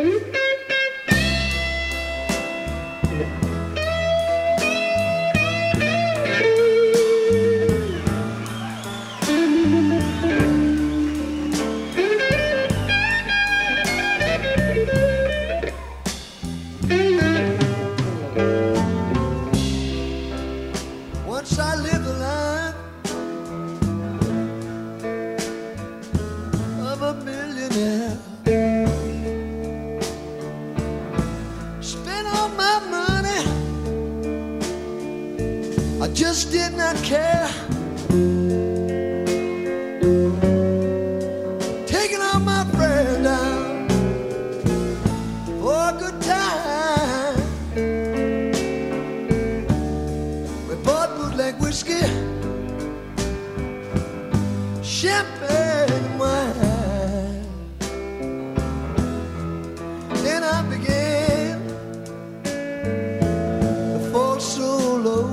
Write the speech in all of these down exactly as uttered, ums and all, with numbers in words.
Once I lived a life of a millionaire. Spent all my money, I just did not care. Taking all my friends down for a good time. We bought bootleg whiskey, champagne and wine. Then I began to fall so low.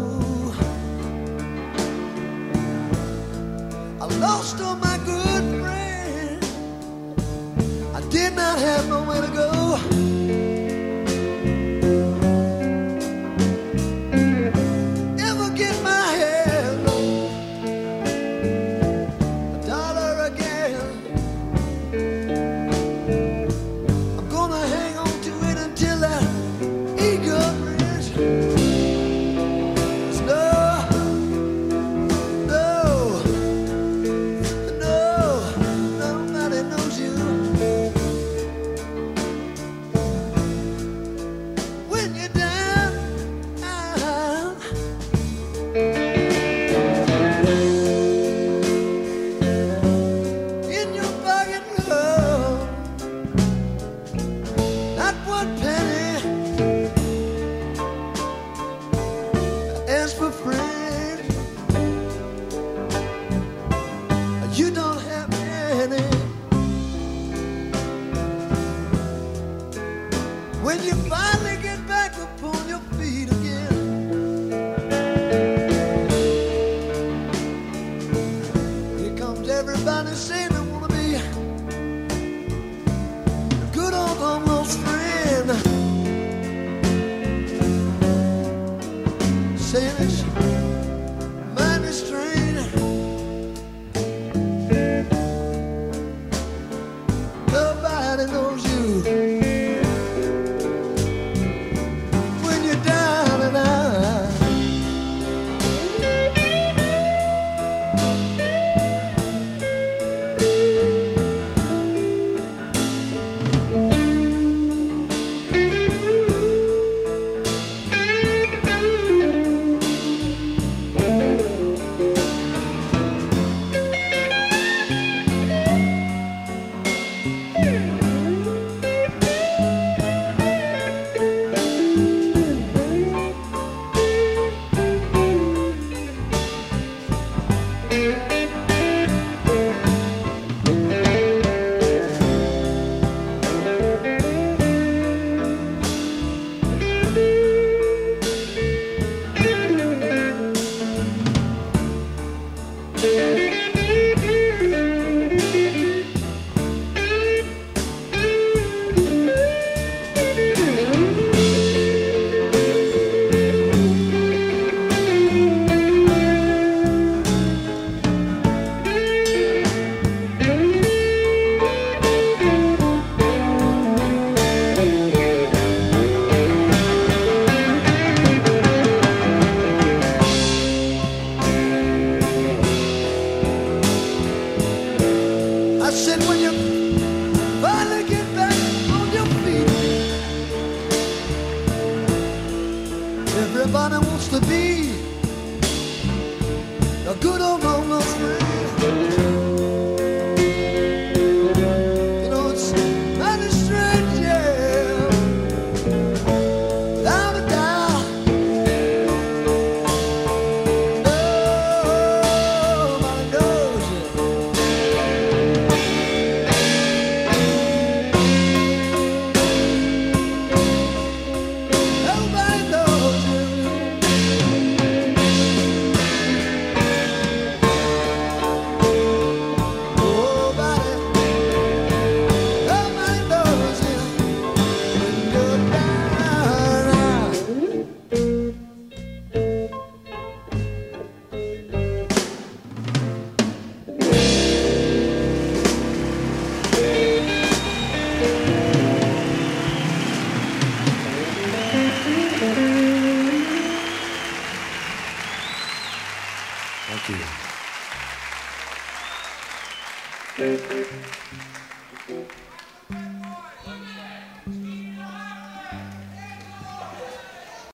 I lost all my good friends, I did not have nowhere to go. Ever get my hands on a dollar again? I'm gonna hang on to it until that ego rings. No, no, no, nobody knows you. When you're down, out, in your pocket room, not one penny as for friends. You don't have any. When you finally get back upon your feet again, here comes everybody saying they wanna be a good old almost friend. Saying it's mighty strange. Nobody knows you. One